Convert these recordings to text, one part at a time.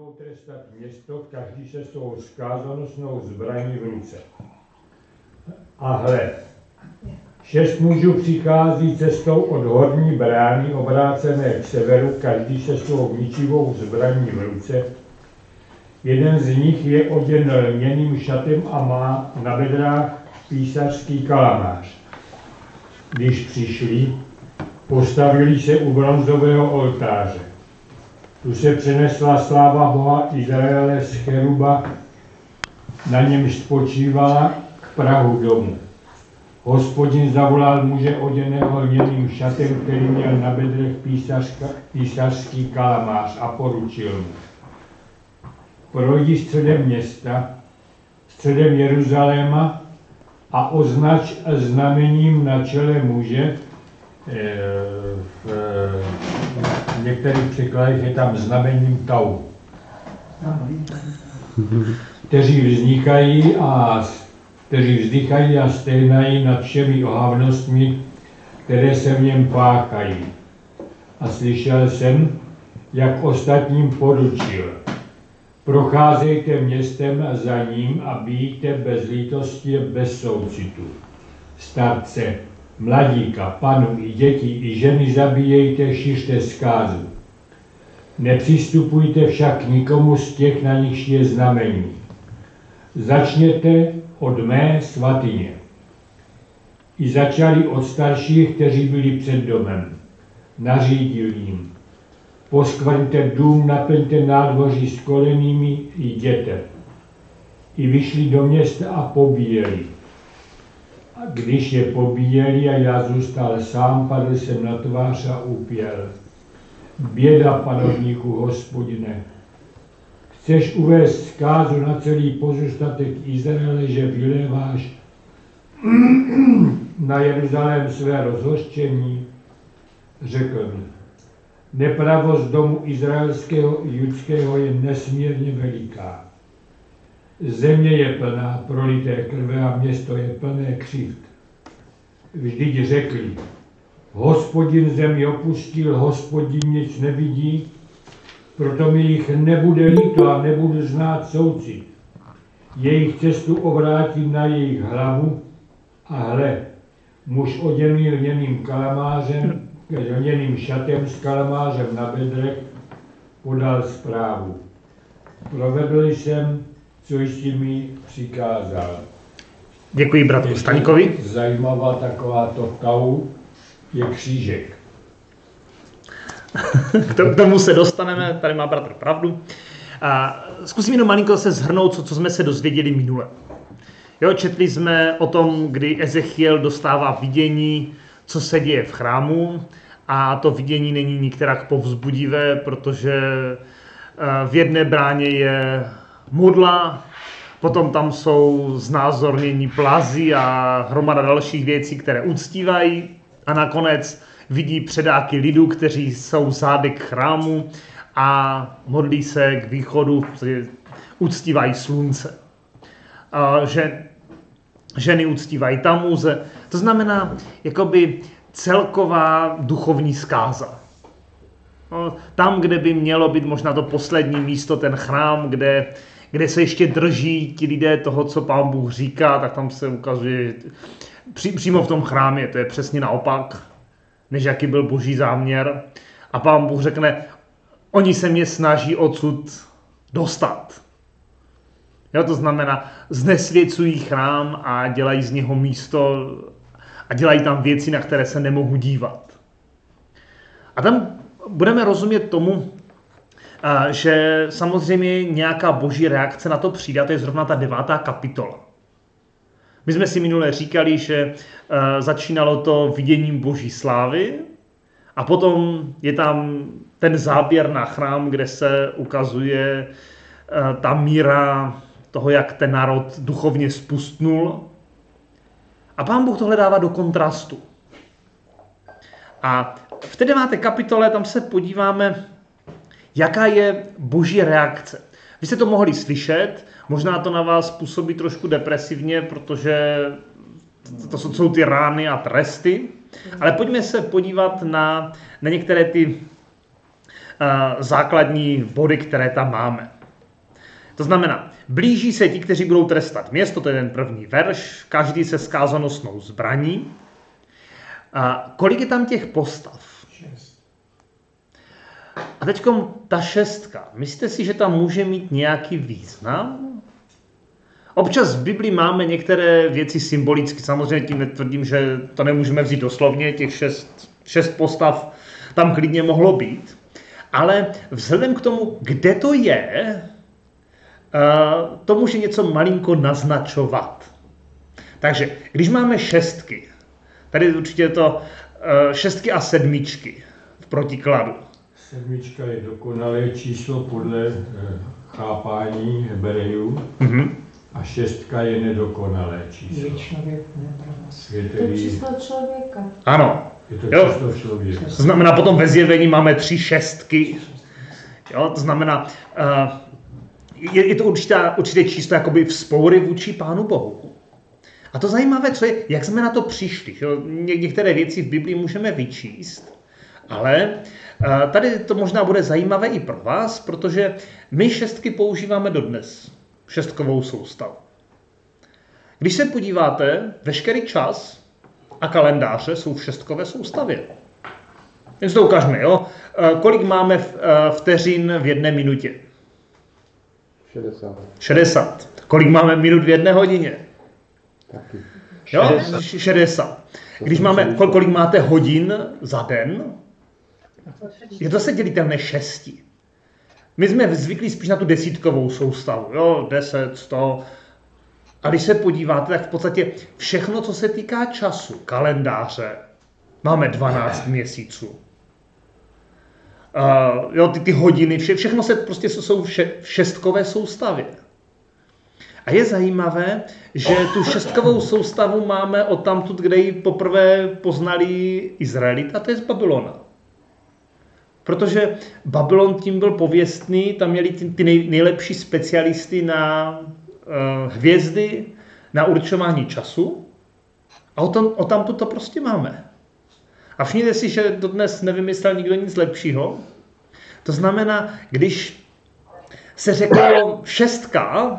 potrestat město, každý se svou zkázanosnou zbraní v ruce. A hle, 6 mužů přichází cestou od horní brány obrácené k severu, každý se svou ničivou zbraní v ruce. Jeden z nich je oděn lněným šatem a má na bedrách písařský kalamář. Když přišli, postavili se u bronzového oltáře. Tu se přenesla sláva Boha Izraele z cheruba, na němž spočívala, k prahu domu. Hospodin zavolal muže oděného lněným šatem, který měl na bedrech písařský kalamář, a poručil mu: projdi středem města, středem Jeruzaléma a označ znamením na čele muže, v některých překladech je tam znamením tau, kteří vzdychají a stehnají nad všemi ohavnostmi, které se v něm páchají. A slyšel jsem, jak ostatním poručil: procházejte městem za ním a bijte bez lítosti a bez soucitu. Starce, mladíka, panu i děti i ženy zabíjejte, šiřte zkázu. Nepřistupujte však nikomu z těch, na nichž je znamení. Začněte od mé svatyně. I začali od starších, kteří byli před domem. Nařídil jim: poskvrňte dům, naplňte nádvoří s kolenými, jděte. I vyšli do města a pobíjeli. A když je pobíjeli a já zůstal sám, padl jsem na tvář a upěl: běda, panovníku Hospodine, chceš uvést zkázu na celý pozůstatek Izraele, že vyléváš na Jeruzalém své rozhořčení? Řekl mi: nepravost domu izraelského i judského je nesmírně veliká. Země je plná prolité krve a město je plné křivd. Vždyť řekli: Hospodin zemi opustil, Hospodin nic nevidí, proto mi jich nebude líto a nebudu znát soucit. Jejich cestu obrátím na jejich hlavu a hle, muž oděný lněným šatem s kalamářem na bedrech podal zprávu: provedl jsem, co jsi mi přikázal. Děkuji bratru Staňkovi. Zajímavá takováto tau je křížek. K tomu se dostaneme, tady má bratr pravdu. A zkusím jenom malinko se shrnout, co jsme se dozvěděli minule. Jo, četli jsme o tom, kdy Ezechiel dostává vidění, co se děje v chrámu, a to vidění není nikterak povzbudivé, protože v jedné bráně je modla, potom tam jsou znázornění plazy a hromada dalších věcí, které uctívají, a nakonec vidí předáky lidu, kteří jsou zády k chrámu a modlí se k východu, uctívají slunce. Ženy uctívají Tamuze. To znamená jakoby celková duchovní zkáza. Tam, kde by mělo být možná to poslední místo, ten chrám, kde se ještě drží ti lidé toho, co Pán Bůh říká, tak tam se ukazuje, přímo v tom chrámě, to je přesně naopak, než jaký byl Boží záměr. A Pán Bůh řekne: oni se mě snaží odsud dostat. Jo, to znamená, znesvěcují chrám a dělají z něho místo a dělají tam věci, na které se nemohu dívat. A tam budeme rozumět tomu, že samozřejmě nějaká boží reakce na to přijde, to je zrovna ta 9. kapitola. My jsme si minule říkali, že začínalo to viděním boží slávy a potom je tam ten záběr na chrám, kde se ukazuje ta míra toho, jak ten národ duchovně spustnul. A Pán Bůh tohle dává do kontrastu. A v té 9. kapitole tam se podíváme, jaká je boží reakce. Vy jste to mohli slyšet, možná to na vás působí trošku depresivně, protože to jsou ty rány a tresty, ale pojďme se podívat na některé ty základní body, které tam máme. To znamená, blíží se ti, kteří budou trestat město, to je ten první verš, každý se skázanosnou zbraní. A kolik je tam těch postav? 6. A teď ta 6. Myslíte si, že tam může mít nějaký význam? Občas v Biblii máme některé věci symbolicky, samozřejmě tím netvrdím, že to nemůžeme vzít doslovně, těch 6 postav tam klidně mohlo být. Ale vzhledem k tomu, kde to je, to může něco malinko naznačovat. Takže když máme 6, tady určitě je to 6 a 7 v protikladu. 7 je dokonalé číslo podle chápání Hebrejů. A 6 je nedokonalé číslo. Je to číslo člověka. Ano. Je to číslo člověka. To znamená, potom ve Zjevení máme 3 6. Jo, to znamená, je to určité číslo jakoby vzpoury vůči Pánu Bohu. A to zajímavé, co je, jak jsme na to přišli. Jo? Některé věci v Biblii můžeme vyčíst, ale tady to možná bude zajímavé i pro vás, protože my 6 používáme dodnes. 6kovou soustavu. Když se podíváte, veškerý čas a kalendáře jsou v 6kové soustavě. Jen si to ukážeme, jo? Kolik máme vteřin v 1 minutě? 60. Kolik máme minut v 1 hodině? Taky. Jo? 60. Když máme, kolik máte hodin za den? Je to se dělitelné 6. My jsme zvyklí spíš na tu desítkovou soustavu, jo, 10, 100. A když se podíváte, tak v podstatě všechno, co se týká času, kalendáře, máme 12 měsíců. Jo, ty hodiny, všechno se prostě jsou v 6kové soustavě. A je zajímavé, že tu 6kovou soustavu máme odtamtud, kde ji poprvé poznali Izraelita, to je z Babylona. Protože Babylon tím byl pověstný, tam měli ty nejlepší specialisty na hvězdy, na určování času. A odtamtud to prostě máme. A všimněte si, že dodnes nevymyslel nikdo nic lepšího. To znamená, když se řeklo 6,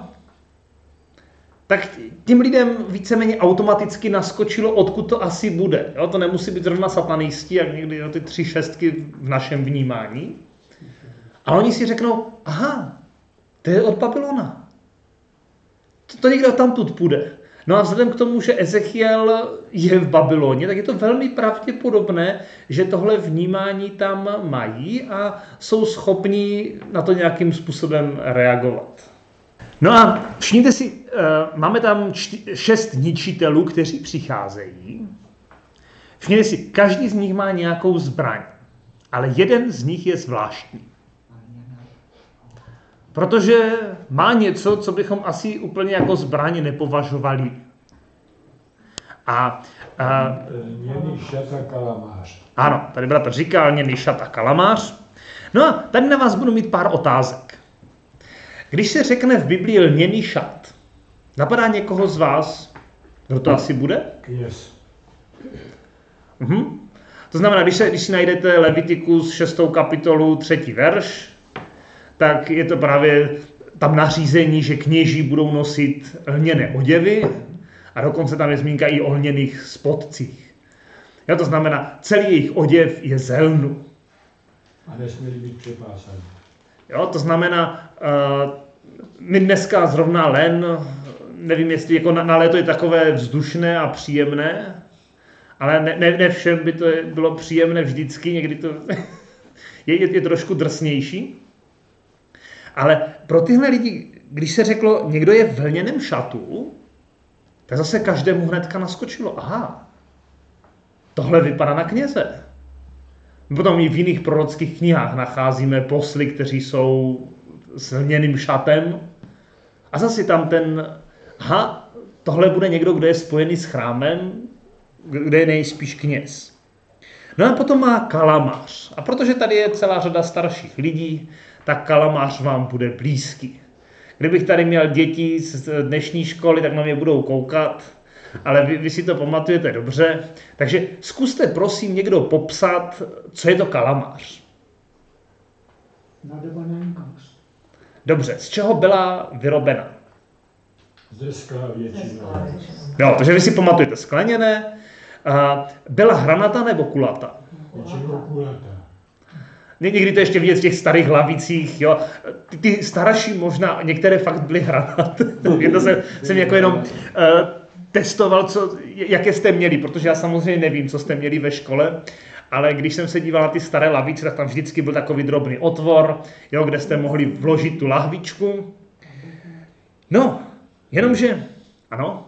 tak tím lidem víceméně automaticky naskočilo, odkud to asi bude. Jo, to nemusí být zrovna satanisti, jak někdy jo, ty 3 6 v našem vnímání. A oni si řeknou, aha, to je od Babylona. To někdo tamtud půjde. No a vzhledem k tomu, že Ezechiel je v Babyloně, tak je to velmi pravděpodobné, že tohle vnímání tam mají a jsou schopni na to nějakým způsobem reagovat. No a všimněte si, máme tam 6 ničitelů, kteří přicházejí. Všimněte si, každý z nich má nějakou zbraň, ale jeden z nich je zvláštní. Protože má něco, co bychom asi úplně jako zbraň nepovažovali. Lněný šat a kalamář. Ano, tady bratr říkal lněný šat a kalamář. No a tady na vás budu mít pár otázek. Když se řekne v Biblii lněný šat, napadá někoho z vás, kdo to asi bude? Yes. To znamená, když si najdete Levitikus 6. kapitolu 3. verš, tak je to právě tam nařízení, že kněží budou nosit lněné oděvy a dokonce tam je zmínka i o lněných spodcích. Jo, to znamená, celý jejich oděv je z lnu. A nesměli být přepásaný. Jo, to znamená, my dneska zrovna len, nevím, jestli jako na léto je takové vzdušné a příjemné, ale ne všem by to bylo příjemné vždycky, někdy to je trošku drsnější. Ale pro tyhle lidi, když se řeklo, někdo je v lněném šatu, tak zase každému hnedka naskočilo, aha, tohle vypadá na kněze. Potom i v jiných prorockých knihách nacházíme posly, kteří jsou s lněným šatem. A zase tam tohle bude někdo, kdo je spojený s chrámem, kde je nejspíš kněz. No a potom má kalamář. A protože tady je celá řada starších lidí, tak kalamář vám bude blízký. Kdybych tady měl děti z dnešní školy, tak na mě budou koukat, ale vy si to pamatujete dobře. Takže zkuste prosím někdo popsat, co je to kalamář. Dobře, z čeho byla vyrobena? Ze skla většinou. Jo, takže vy si pamatujete, skleněné. Byla hranatá nebo kulatá? Většinou kulatá. Někdy to ještě vidět v těch starých lavicích, jo. Ty starší možná, některé fakt byly hranaté. To jsem jako jenom testoval, jaké jste měli, protože já samozřejmě nevím, co jste měli ve škole, ale když jsem se díval na ty staré lavice, tak tam vždycky byl takový drobný otvor, jo, kde jste mohli vložit tu lahvičku. No, jenomže, ano,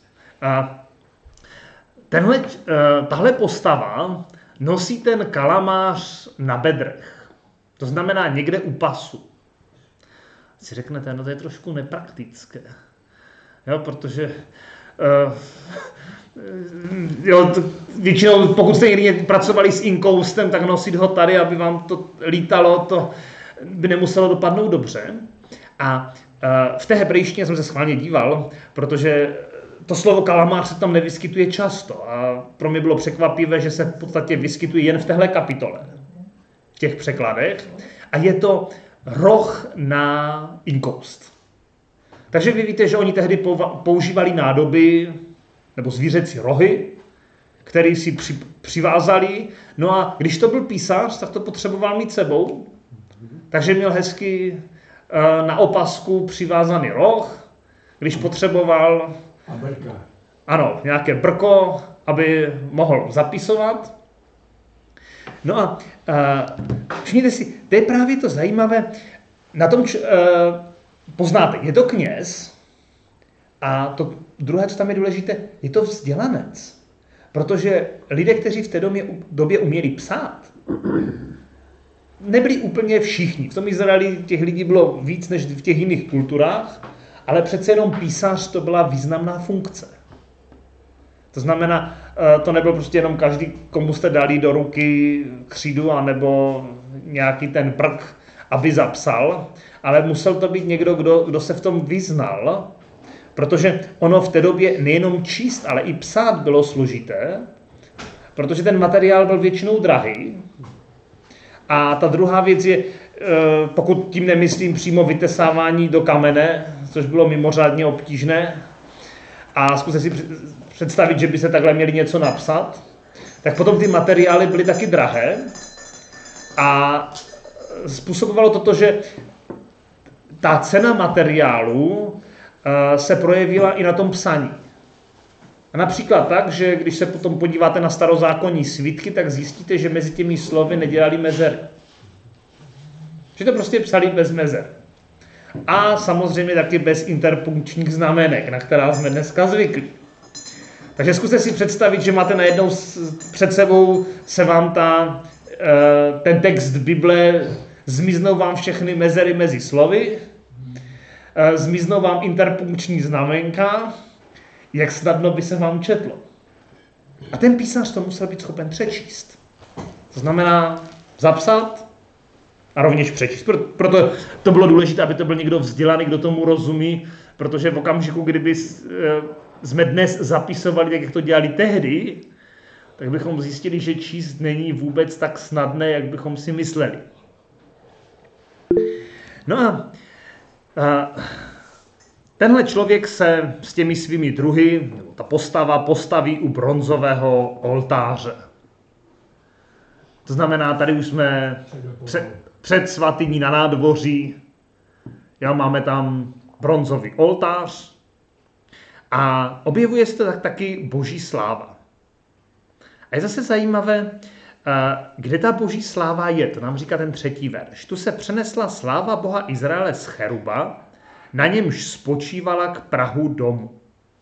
tahle postava nosí ten kalamář na bedrech. To znamená někde u pasu. Si řeknete, no to je trošku nepraktické. Jo, protože většinou, pokud jste někdy pracovali s inkoustem, tak nosit ho tady, aby vám to lítalo, to by nemuselo dopadnout dobře. A v té hebrejštině jsem se schválně díval, protože to slovo kalamář se tam nevyskytuje často a pro mě bylo překvapivé, že se v podstatě vyskytuje jen v téhle kapitole, v těch překladech, a je to roh na inkoust. Takže vy víte, že oni tehdy používali nádoby nebo zvířecí rohy, které si přivázali, no a když to byl písař, tak to potřeboval mít sebou, takže měl hezky na opasku přivázaný roh, když potřeboval ano, nějaké brko, aby mohl zapisovat. No a všimněte si, to je právě to zajímavé, na tom poznáte, je to kněz a to druhé, co tam je důležité, je to vzdělanec. Protože lidé, kteří v té době uměli psát, nebyli úplně všichni. V tom Izraeli těch lidí bylo víc než v těch jiných kulturách, ale přece jenom písař to byla významná funkce. To znamená, to nebyl prostě jenom každý, komu jste dali do ruky křídu anebo nějaký ten prk, aby zapsal, ale musel to být někdo, kdo se v tom vyznal, protože ono v té době nejenom číst, ale i psát bylo složité, protože ten materiál byl většinou drahý. A ta druhá věc je, pokud tím nemyslím přímo vytesávání do kamene, což bylo mimořádně obtížné, a zkuste si představit, že by se takhle měli něco napsat, tak potom ty materiály byly taky drahé a způsobovalo to, že ta cena materiálu se projevila i na tom psaní. A například tak, že když se potom podíváte na starozákonní svitky, tak zjistíte, že mezi těmi slovy nedělali mezery. Že to prostě psali bez mezer. A samozřejmě taky bez interpunkčních znamenek, na která jsme dneska zvyklí. Takže zkuste si představit, že máte najednou před sebou, se vám ten text Bible, zmiznou vám všechny mezery mezi slovy, zmiznou vám interpunkční znamenka, jak snadno by se vám četlo. A ten písař to musel být schopen přečíst. To znamená zapsat a rovněž přečíst. Proto to bylo důležité, aby to byl někdo vzdělaný, kdo tomu rozumí, protože v okamžiku, kdyby jsme dnes zapisovali, tak jak to dělali tehdy, tak bychom zjistili, že číst není vůbec tak snadné, jak bychom si mysleli. No a tenhle člověk se s těmi svými druhy, nebo ta postava, postaví u bronzového oltáře. To znamená, tady už jsme před svatyní na nádvoří, máme tam bronzový oltář a objevuje se tak taky boží sláva. A je zase zajímavé, kde ta boží sláva je, to nám říká ten 3. verš. Tu se přenesla sláva Boha Izraele z cheruba, na němž spočívala k prahu domu.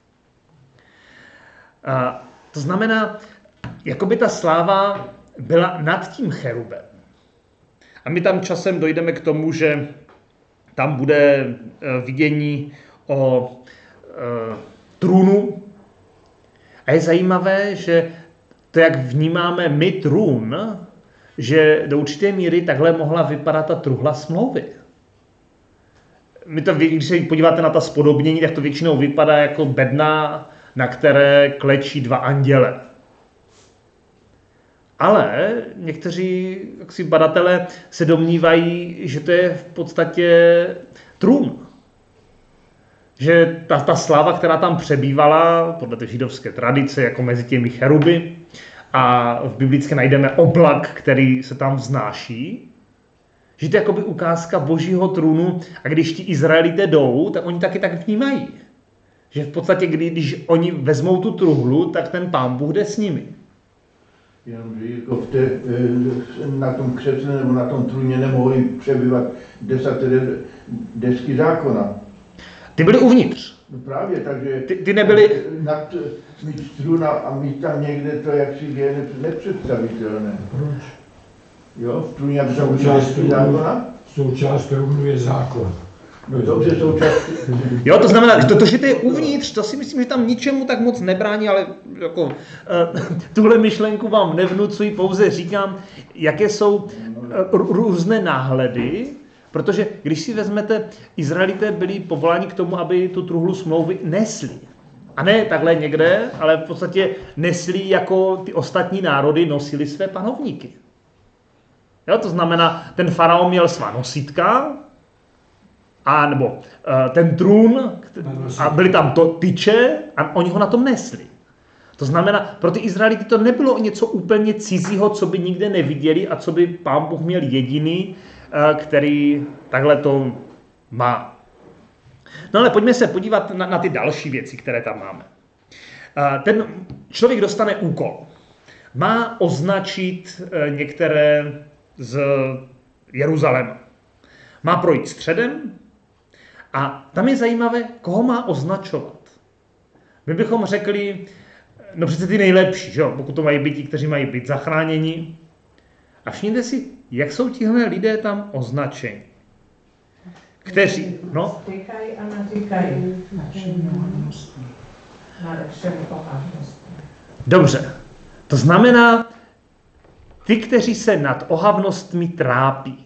To znamená, jakoby ta sláva byla nad tím cherubem. A my tam časem dojdeme k tomu, že tam bude vidění o trůnu. A je zajímavé, že to, jak vnímáme my trůn, že do určité míry takhle mohla vypadat ta truhla smlouvy. Když se podíváte na ta spodobnění, tak to většinou vypadá jako bedna, na které klečí 2 anděle. Ale někteří jaksi badatelé se domnívají, že to je v podstatě trůn. Že ta sláva, která tam přebývala, podle té židovské tradice, jako mezi těmi cheruby, a v biblické najdeme oblak, který se tam vznáší, že to je jakoby ukázka božího trůnu a když ti Izraelité jdou, tak oni taky tak vnímají. Že v podstatě, když oni vezmou tu truhlu, tak ten Pán Bůh jde s nimi. Jenomže jako na tom křesle nebo na tom trůně nemohli přebývat desky zákona. Ty byly uvnitř. No právě, takže ty nebyly... Mít trůn a mít tam někde to, jak si je nepředstavitelné. Proč? Jo, v trůně, aby tam byly desky zákona? Součást trůnu je zákon. No dobře, součást... Jo, to znamená, že to, že to je uvnitř, to si myslím, že tam ničemu tak moc nebrání, ale jako, tuhle myšlenku vám nevnucuji, pouze říkám, jaké jsou různé náhledy, protože když si vezmete, Izraelité byli povoláni k tomu, aby tu truhlu smlouvy nesli. A ne takhle někde, ale v podstatě nesli jako ty ostatní národy nosili své panovníky. Jo, to znamená, ten faraon měl svá nosítka, nebo ten trůn, a byly tam tyče a oni ho na tom nesli. To znamená, pro ty Izraelity to nebylo něco úplně cizího, co by nikde neviděli a co by Pán Bůh měl jediný, který takhle to má. No ale pojďme se podívat na ty další věci, které tam máme. Ten člověk dostane úkol. Má označit některé z Jeruzaléma. Má projít středem a tam je zajímavé, koho má označovat. My bychom řekli, no přece ty nejlepší, že jo? Pokud to mají být ti, kteří mají být zachráněni. A všimněte si, jak jsou tihle lidé tam označeni. Kteří, no? Říkají a naříkají. Dobře. To znamená, ty, kteří se nad ohavnostmi trápí.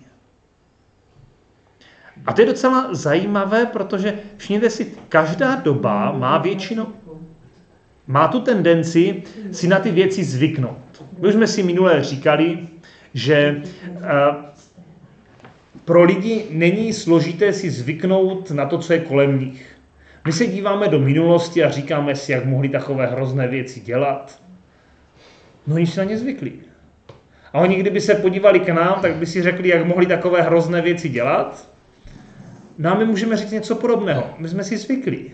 A to je docela zajímavé, protože všimněte si, každá doba má tu tendenci si na ty věci zvyknout. My už jsme si minule říkali, že pro lidi není složité si zvyknout na to, co je kolem nich. My se díváme do minulosti a říkáme si, jak mohli takové hrozné věci dělat. No oni si na ně zvykli. A oni, kdyby se podívali k nám, tak by si řekli, jak mohli takové hrozné věci dělat. No a my můžeme říct něco podobného. My jsme si zvykli.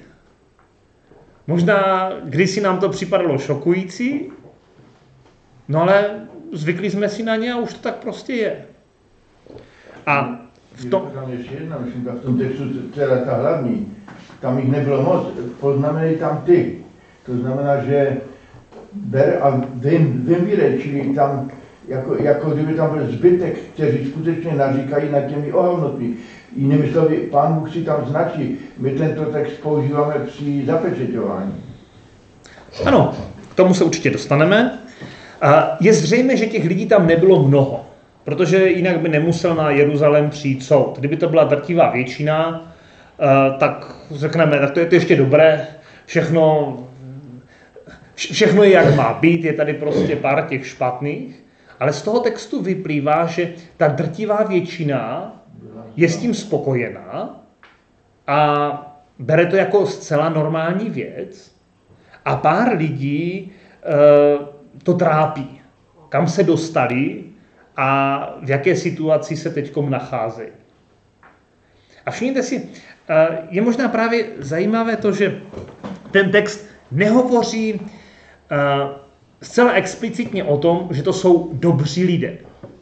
Možná kdysi nám to připadalo šokující, no ale zvykli jsme si na ně a už to tak prostě je. A v tom... Tam ještě jedna myšlenka, v tom textu, teda ta hlavní, tam jich nebylo moc, poznamenají tam ty. To znamená, že ber a vybírej, čili tam, jako kdyby tam byl zbytek, kteří skutečně naříkají nad těmi ohavnotmi. Jinými slovy, Pán Bůh si tam značí. My tento text používáme při zapečeťování. Ano, k tomu se určitě dostaneme. Je zřejmé, že těch lidí tam nebylo mnoho, protože jinak by nemusel na Jeruzalém přijít soud. Kdyby to byla drtivá většina, tak řekneme, tak to je ještě dobré, všechno je jak má být, je tady prostě pár těch špatných, ale z toho textu vyplývá, že ta drtivá většina je s tím spokojená a bere to jako zcela normální věc a pár lidí to trápí, kam se dostali a v jaké situaci se teďkom nacházejí. A všimněte si, je možná právě zajímavé to, že ten text nehovoří zcela explicitně o tom, že to jsou dobří lidé.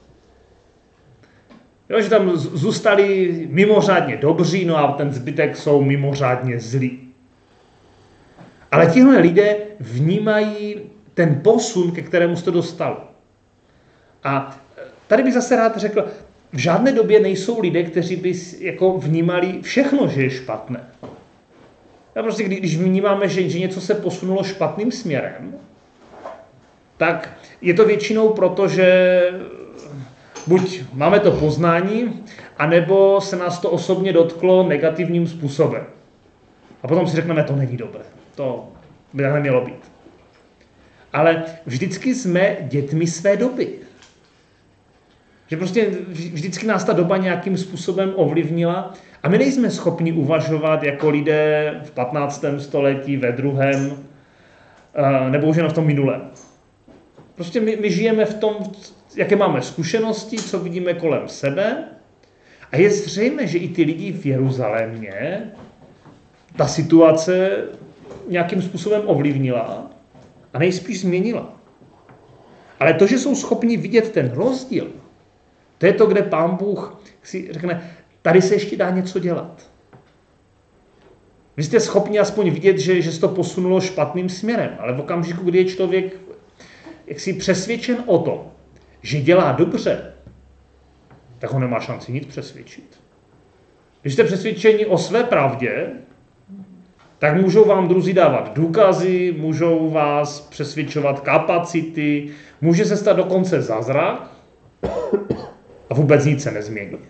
Jo, že tam zůstali mimořádně dobří, no a ten zbytek jsou mimořádně zlí. Ale tihle lidé vnímají ten posun, ke kterému se to dostalo. A tady bych zase rád řekl, v žádné době nejsou lidé, kteří by jako vnímali všechno, že je špatné. A prostě když vnímáme, že něco se posunulo špatným směrem, tak je to většinou proto, že buď máme to poznání, anebo se nás to osobně dotklo negativním způsobem. A potom si řekneme, to není dobré. To by tak nemělo být. ale vždycky jsme dětmi své doby. Že prostě vždycky nás ta doba nějakým způsobem ovlivnila a my nejsme schopni uvažovat jako lidé v 15. století, ve 2. Nebo už jenom v tom minulém. Prostě my žijeme v tom, jaké máme zkušenosti, co vidíme kolem sebe a je zřejmé, že i ty lidi v Jeruzalémě ta situace nějakým způsobem ovlivnila a nejspíš změnila. Ale to, že jsou schopni vidět ten rozdíl, to je to, kde Pán Bůh si řekne, tady se ještě dá něco dělat. Vy jste schopni aspoň vidět, že se to posunulo špatným směrem, ale v okamžiku, kdy je člověk jaksi přesvědčen o tom, že dělá dobře, tak ho nemá šanci nic přesvědčit. Když jste přesvědčeni o své pravdě, tak můžou vám druzí dávat důkazy, můžou vás přesvědčovat kapacity, může se stát dokonce zázrak a vůbec nic se nezmění.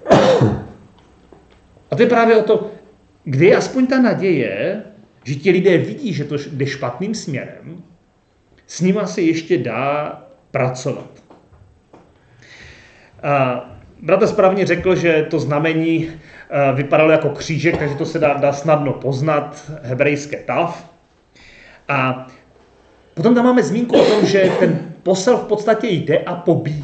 A to je právě o to, kde je aspoň ta naděje, že ti lidé vidí, že to jde špatným směrem, s nima se ještě dá pracovat. Bratr správně řekl, že to znamení vypadalo jako křížek, takže to se dá snadno poznat, hebrejské tav. A potom tam máme zmínku o tom, že ten posel v podstatě jde a pobíjí.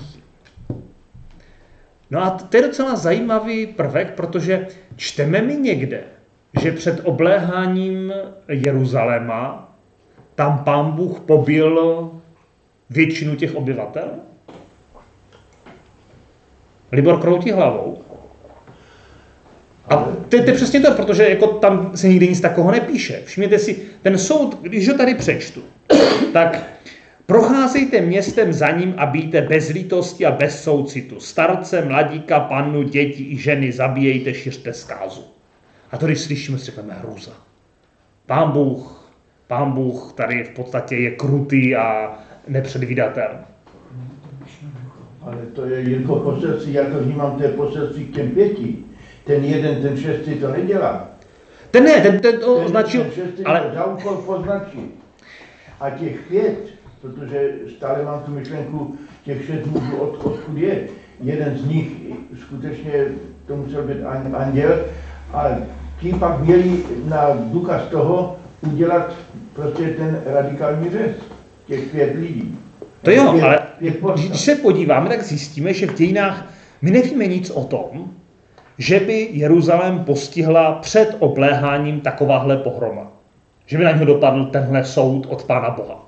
No a to je docela zajímavý prvek, protože čteme mi někde, že před obléháním Jeruzaléma tam Pán Bůh pobil většinu těch obyvatel? Libor kroutí hlavou. A to je přesně to, protože jako tam se nikdy nic takového nepíše. Všimněte si, ten soud, když ho tady přečtu, tak procházejte městem za ním a bijte bez lítosti a bez soucitu. Starce, mladíka, pannu, děti i ženy zabíjejte, šiřte zkázu. A to, když slyšíme, si řekneme hrůza. Pán Bůh tady v podstatě je krutý a nepředvídatelný. Ale to je Jirko poselství, já to vnímám, to je poselství k těm 5. Ten jeden, ten 6. to nedělá. Ten to označil, ten 6. ale... to za úkol poznačit. A těch 5, protože stále mám tu myšlenku, těch 6 mužů, odkud je. Jeden z nich skutečně to musel být anděl a ti pak měli na důkaz toho udělat prostě ten radikální řez. Těch 5 lidí. To jo, ale když se podíváme, tak zjistíme, že v dějinách my nevíme nic o tom, že by Jeruzalém postihla před obléháním takováhle pohroma. Že by na něho dopadl tenhle soud od Pána Boha.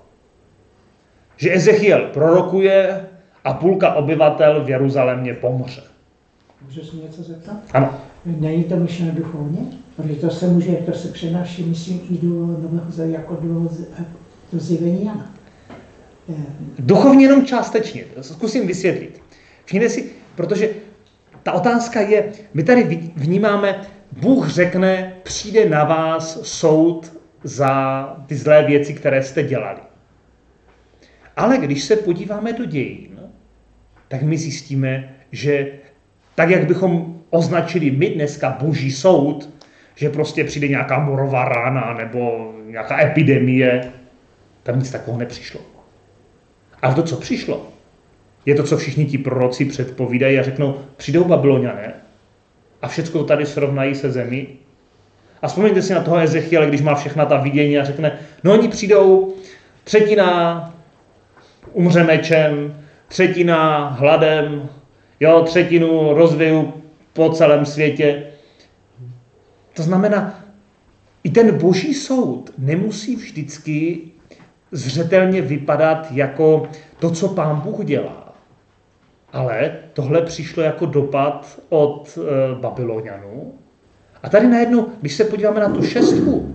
Že Ezechiel prorokuje a půlka obyvatel v Jeruzalémě pomře. Můžu si něco zeptat? Ano. Není to myšleno duchovně? Protože to se přenáší, myslím, i do Nového jako do zjevení Jana. Duchovně jenom částečně. Zkusím vysvětlit. Všimněte si, protože ta otázka je, my tady vnímáme, Bůh řekne, přijde na vás soud za ty zlé věci, které jste dělali. Ale když se podíváme do dějin, tak my zjistíme, že tak, jak bychom označili my dneska boží soud, že prostě přijde nějaká morová rána nebo nějaká epidemie, tam nic takového nepřišlo. Ale to, co přišlo, je to, co všichni ti proroci předpovídají a řeknou, přijdou Babyloniané a všechno tady srovnají se zemí. A vzpomeňte si na toho Ezechiela, když má všechna ta vidění a řekne, no oni přijdou, 1/3 umře mečem, 1/3 hladem, jo, 1/3 rozvěju po celém světě. To znamená, i ten boží soud nemusí vždycky zřetelně vypadat jako to, co Pán Bůh dělá. Ale tohle přišlo jako dopad od Babylonianů. A tady najednou, když se podíváme na tu 6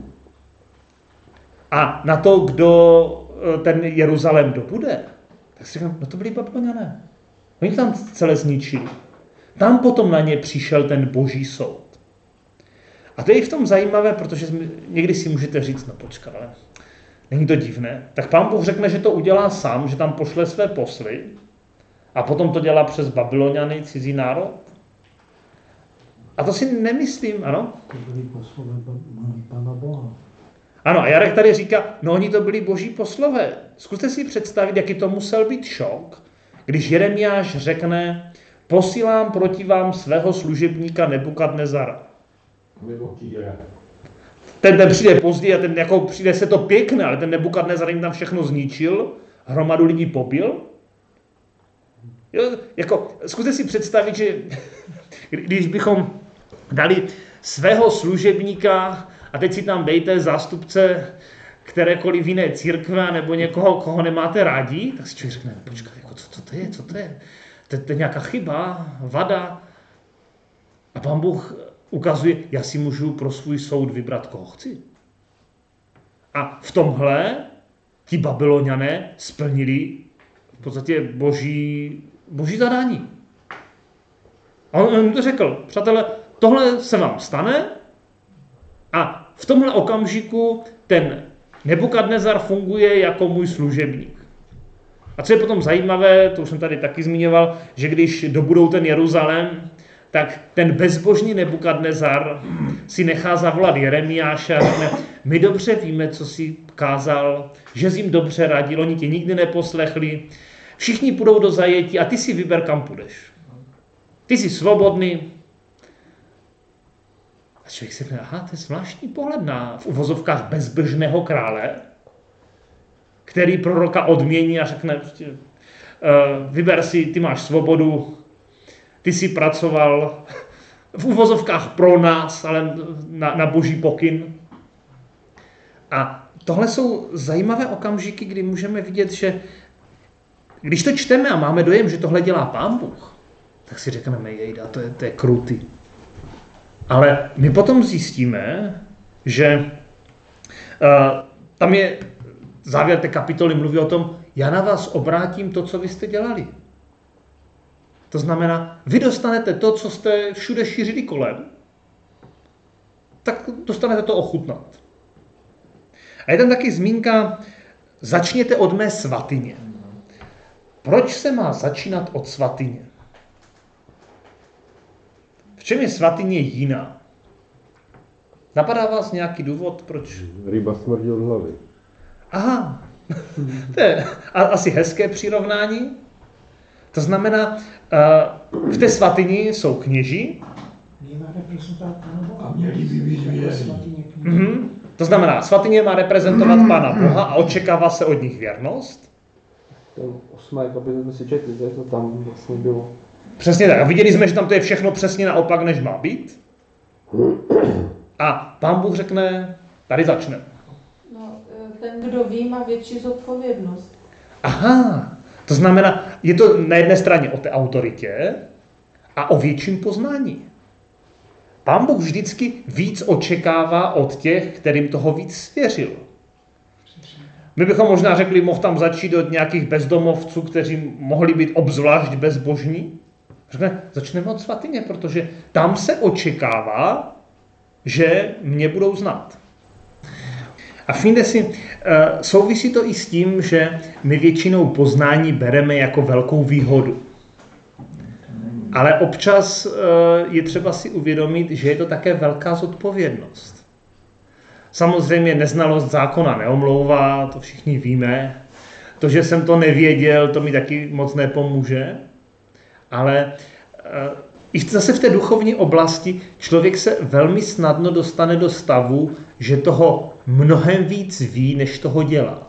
a na to, kdo ten Jeruzalém dobude, tak si říkám, no to byli Babyloniané. Oni tam celé zničili. Tam potom na ně přišel ten boží soud. A to je i v tom zajímavé, protože někdy si můžete říct, no počkat, ale není to divné. Tak Pán Bůh řekne, že to udělá sám, že tam pošle své posly a potom to dělá přes Babyloniany, cizí národ. A to si nemyslím, ano? To byli poslové Pána Boha. Ano, a Jarek tady říká, no oni to byli boží poslové. Zkuste si představit, jaký to musel být šok, když Jeremiáš řekne, posílám proti vám svého služebníka Nebukadnezara. Ten přijde později a ten jako přijde se to pěkné, ale ten Nebukadnezar jim tam všechno zničil, hromadu lidí pobil. Jo, jako, zkuste si představit, že když bychom dali svého služebníka a teď si tam dejte zástupce kterékoliv jiné církve nebo někoho, koho nemáte rádi, tak si člověk řekne, počkat, jako, co to je? To je nějaká chyba, vada. A Pán Bůh ukazuje, já si můžu pro svůj soud vybrat, koho chci. A v tomhle ti Babyloniané splnili v podstatě boží zadání. A on jim to řekl, přátelé, tohle se vám stane a v tomhle okamžiku ten Nebukadnezar funguje jako můj služebník. A co je potom zajímavé, to už jsem tady taky zmiňoval, že když dobudou ten Jeruzalém, tak ten bezbožný Nebukadnezar si nechá zavolat Jeremiáše a řekne, my dobře víme, co jsi kázal, že jsi jim dobře radil, oni tě nikdy neposlechli, všichni půjdou do zajetí a ty si vyber, kam půjdeš. Ty jsi svobodný. A člověk si řekne, aha, to je zvláštní pohled na v uvozovkách bezbožného krále, který proroka odmění a řekne, prostě, vyber si, ty máš svobodu, ty jsi pracoval v uvozovkách pro nás, ale na boží pokyn. A tohle jsou zajímavé okamžiky, kdy můžeme vidět, že když to čteme a máme dojem, že tohle dělá Pán Bůh, tak si řekneme, jejda, to je krutý. Ale my potom zjistíme, že tam je závěr té kapitoly mluví o tom, já na vás obrátím to, co vy jste dělali. To znamená, vy dostanete to, co jste všude šířili kolem, tak dostanete to ochutnat. A je tam taky zmínka, začněte od mé svatyně. Proč se má začínat od svatyně? V čem je svatyně jiná? Napadá vás nějaký důvod, proč? Ryba smrdí od hlavy. Aha, to je asi hezké přirovnání. To znamená, v té svatyni jsou kněží. A měli by být věrní. To znamená, svatyně má reprezentovat Pána Boha a očekává se od nich věrnost. Ten 8. kapitol jsme si četli, že to tam vlastně bylo. Přesně tak. A viděli jsme, že tam to je všechno přesně naopak, než má být. A Pán Bůh řekne, tady začne. No, ten, kdo ví, má větší zodpovědnost. Aha, to znamená, je to na jedné straně o té autoritě a o větším poznání. Pán Bůh vždycky víc očekává od těch, kterým toho víc svěřil. My bychom možná řekli, mohl tam začít od nějakých bezdomovců, kteří mohli být obzvlášť bezbožní. Řekne, začneme od svatyně, protože tam se očekává, že mě budou znát. A všimněte si, souvisí to i s tím, že my většinou poznání bereme jako velkou výhodu. Ale občas je třeba si uvědomit, že je to také velká zodpovědnost. Samozřejmě neznalost zákona neomlouvá, to všichni víme. To, že jsem to nevěděl, to mi taky moc nepomůže. Ale i zase v té duchovní oblasti člověk se velmi snadno dostane do stavu, že toho mnohem víc ví, než toho dělá.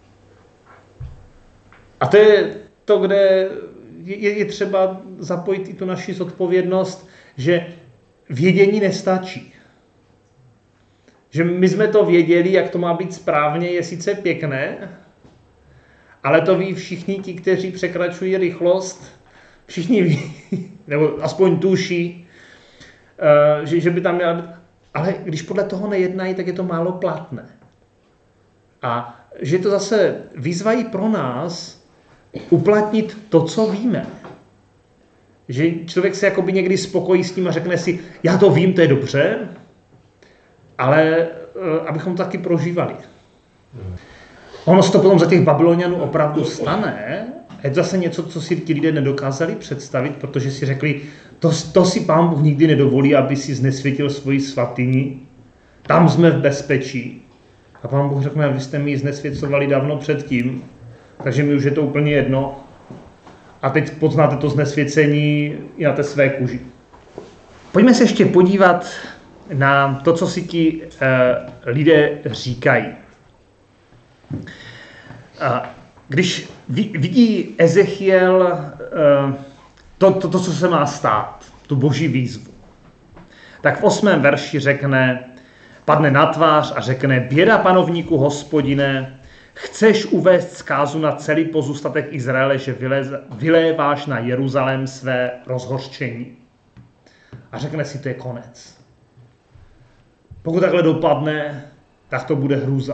A to je to, kde je třeba zapojit i tu naši zodpovědnost, že vědění nestačí. Že my jsme to věděli, jak to má být správně, je sice pěkné, ale to ví všichni ti, kteří překračují rychlost, všichni ví, nebo aspoň tuší, že by tam měla být, ale když podle toho nejednají, tak je to málo platné. A že to zase výzva i pro nás uplatnit to, co víme. Že člověk se jakoby někdy spokojí s tím a řekne si, já to vím, to je dobře, ale abychom to taky prožívali. Ono se to potom za těch Babylonianů opravdu stane. Je to zase něco, co si ti lidé nedokázali představit, protože si řekli, to si Pán Bůh nikdy nedovolí, aby si znesvětil svoji svatyni. Tam jsme v bezpečí. A Pán Bůh řekne, vy jste mi ji znesvěcovali dávno předtím, takže mi už je to úplně jedno. A teď poznáte to znesvěcení i na té své kůži. Pojďme se ještě podívat na to, co si ti lidé říkají. Když vidí Ezechiel to, co se má stát, tu boží výzvu, tak v 8. verši řekne, padne na tvář a řekne, běda panovníku Hospodine, chceš uvést zkázu na celý pozůstatek Izraele, že vyléváš na Jeruzalém své rozhořčení. A řekne si, to je konec. Pokud takhle dopadne, tak to bude hrůza.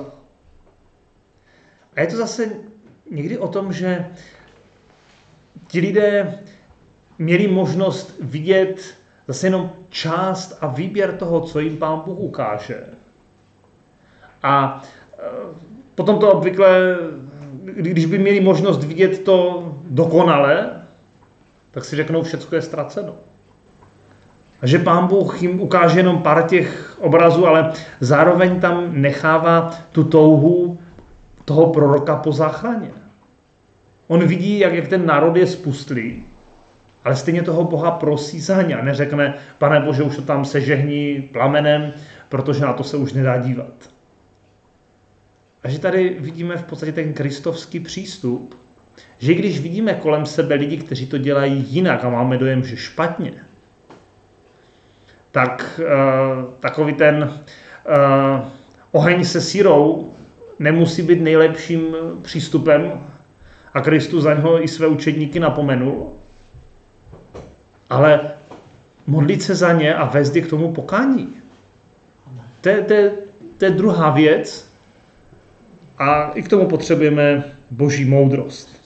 A je to zase někdy o tom, že ti lidé měli možnost vidět zase jenom část a výběr toho, co jim Pán Bůh ukáže. A potom to obvykle, když by měli možnost vidět to dokonale, tak si řeknou, všecko je ztraceno. A že Pán Bůh jim ukáže jenom pár těch obrazů, ale zároveň tam nechává tu touhu toho proroka po záchraně. On vidí, jak ten národ je spustlý, ale stejně toho Boha prosí za ně a neřekne, Pane Bože, už to tam sežehní plamenem, protože na to se už nedá dívat. A že tady vidíme v podstatě ten kristovský přístup, že když vidíme kolem sebe lidi, kteří to dělají jinak a máme dojem, že špatně, tak takový ten oheň se sírou nemusí být nejlepším přístupem a Kristus za něho i své učedníky napomenul, ale modlit se za ně a vést je k tomu pokání. To je druhá věc a i k tomu potřebujeme boží moudrost.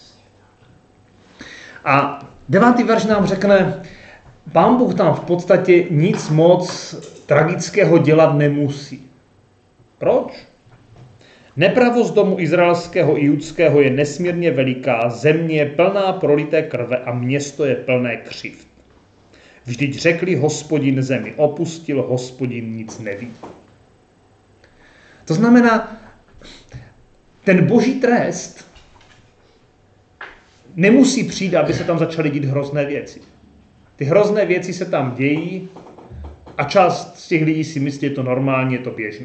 A 9. verš nám řekne, Pán Bůh tam v podstatě nic moc tragického dělat nemusí. Proč? Nepravost domu izraelského i judského je nesmírně veliká, země je plná prolité krve a město je plné křivd. Vždyť řekli, Hospodin zemi opustil, Hospodin nic neví. To znamená, ten boží trest nemusí přijít, aby se tam začaly dít hrozné věci. Ty hrozné věci se tam dějí a část z těch lidí si myslí, že je to normálně, je to běžné.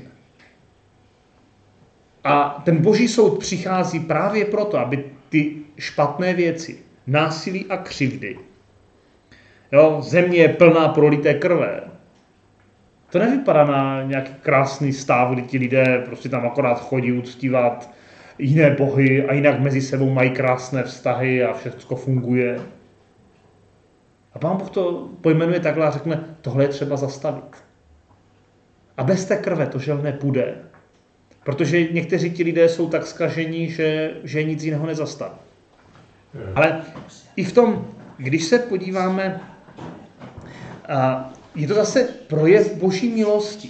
A ten boží soud přichází právě proto, aby ty špatné věci, násilí a křivdy, země je plná prolité krve, to nevypadá na nějaký krásný stav, kdy ti lidé prostě tam akorát chodí uctívat jiné bohy a jinak mezi sebou mají krásné vztahy a všechno funguje. A Pán Bůh to pojmenuje takhle a řekne, tohle je třeba zastavit. A bez té krve to žel nepůjde. Protože někteří ti lidé jsou tak zkažení, že nic jiného nezastaví. Ale i v tom, když se podíváme, je to zase projev boží milosti.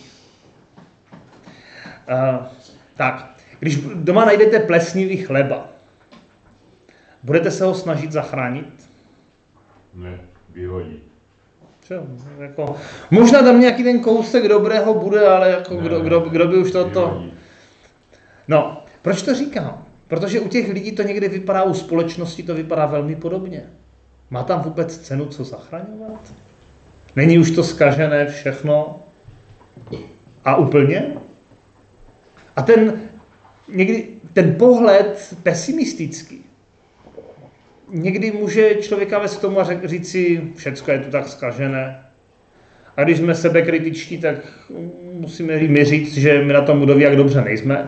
Tak, když doma najdete plesnivý chleba, budete se ho snažit zachránit? Ne, vyhodit. Jako, možná tam nějaký ten kousek dobrého bude, ale jako kdo by už toto... No, proč to říkám? Protože u těch lidí to někdy vypadá, u společnosti to vypadá velmi podobně. Má tam vůbec cenu co zachraňovat? Není už to zkažené všechno? A úplně? A někdy ten pohled pesimistický někdy může člověka vést k tomu a říct si, všecko je tu tak zkažené. A když jsme sebekritičtí, tak musíme mi říct, že my na tom budoví jak dobře nejsme.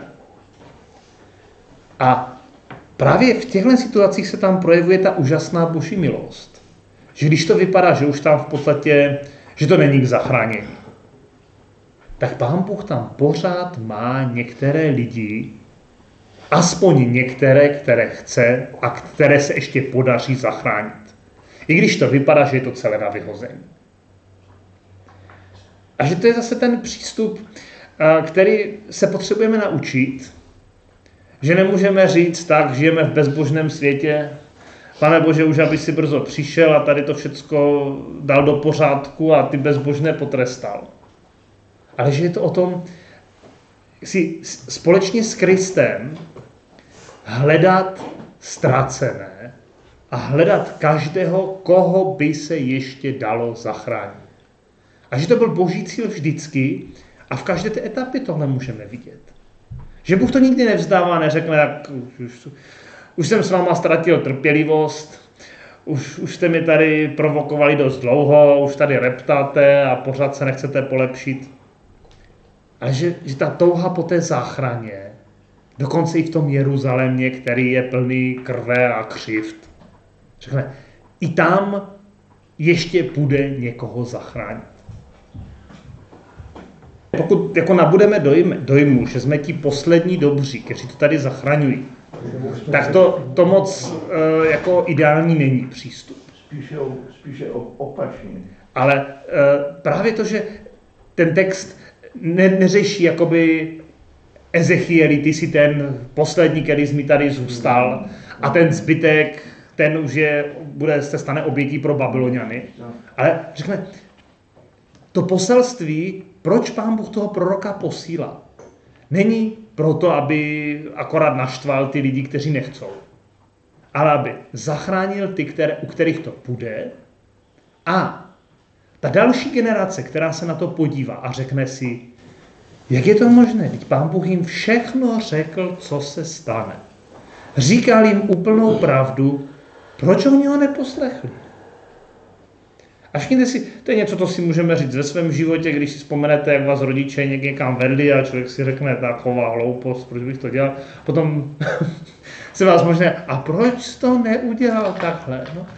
A právě v těchto situacích se tam projevuje ta úžasná boží milost. Že když to vypadá, že už tam v podstatě, že to není k zachránění, tak Pán Bůh tam pořád má některé lidi, aspoň některé, které chce a které se ještě podaří zachránit. I když to vypadá, že je to celé na vyhození. A že to je zase ten přístup, který se potřebujeme naučit, že nemůžeme říct tak, žijeme v bezbožném světě, Pane Bože, už aby si brzo přišel a tady to všecko dal do pořádku a ty bezbožné potrestal. Ale že je to o tom, si společně s Kristem hledat ztracené a hledat každého, koho by se ještě dalo zachránit. A že to byl boží cíl vždycky a v každé té etapě tohle můžeme vidět. Že Bůh to nikdy nevzdává, neřekne, tak už jsem s váma ztratil trpělivost, už jste mi tady provokovali dost dlouho, už tady reptáte a pořád se nechcete polepšit. Ale že ta touha po té záchraně, dokonce i v tom Jeruzalémě, který je plný krve a křivd, řekne, i tam ještě půjde někoho zachránit. Pokud jako nabudeme dojmu, že jsme ti poslední dobří, kteří to tady zachraňují, tak to moc jako ideální není přístup. Spíše opačně. Ale právě to, že ten text neřeší jakoby Ezechieli, ty jsi ten poslední, který jsi mi tady zůstal a ten zbytek, ten už se stane obětí pro Babyloniany. Ale řekne, to poselství, proč Pán Bůh toho proroka posílá, není proto, aby akorát naštval ty lidi, kteří nechcou, ale aby zachránil ty, u kterých to půjde, a ta další generace, která se na to podívá a řekne si, jak je to možné, teď Pán Bůh jim všechno řekl, co se stane. Říkal jim úplnou pravdu, proč oni ho neposlechli? A všimněte si, to je něco, co si můžeme říct ve svém životě, když si vzpomenete, jak vás rodiče někam vedli a člověk si řekne, taková hloupost, proč bych to dělal. Potom se vás možná, a proč jsi to neudělal takhle? No.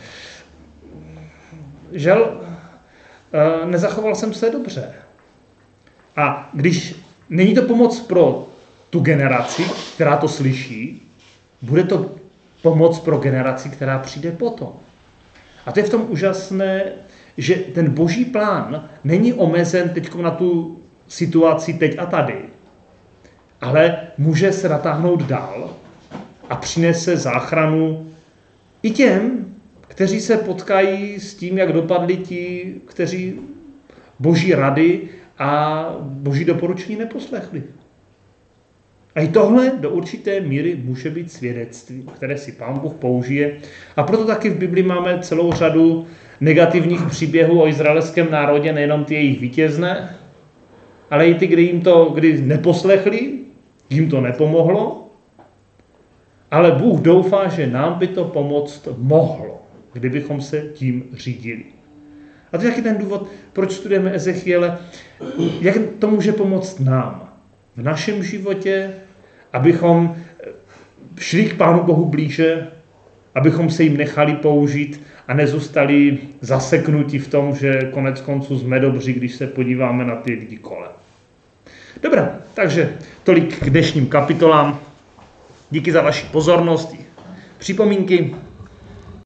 Žel, nezachoval jsem se dobře. A když není to pomoc pro tu generaci, která to slyší, bude to pomoc pro generaci, která přijde potom. A to je v tom úžasné, že ten boží plán není omezen teď na tu situaci teď a tady, ale může se natáhnout dál a přinese záchranu i těm, kteří se potkají s tím, jak dopadli ti, kteří boží rady a boží doporučení neposlechli. A i tohle do určité míry může být svědectví, které si Pán Bůh použije. A proto taky v Biblii máme celou řadu negativních příběhů o izraelském národě, nejenom ty jejich vítězné, ale i ty, kdy neposlechli, jim to nepomohlo, ale Bůh doufá, že nám by to pomoct mohlo, kdybychom se tím řídili. A to je taky ten důvod, proč studujeme Ezechiele, jak to může pomoct nám v našem životě, abychom šli k Pánu Bohu blíže, abychom se jim nechali použít a nezůstali zaseknuti v tom, že konec konců jsme dobří, když se podíváme na ty lidi kolem. Dobrá, takže tolik k dnešním kapitolám. Díky za vaši pozornost, připomínky.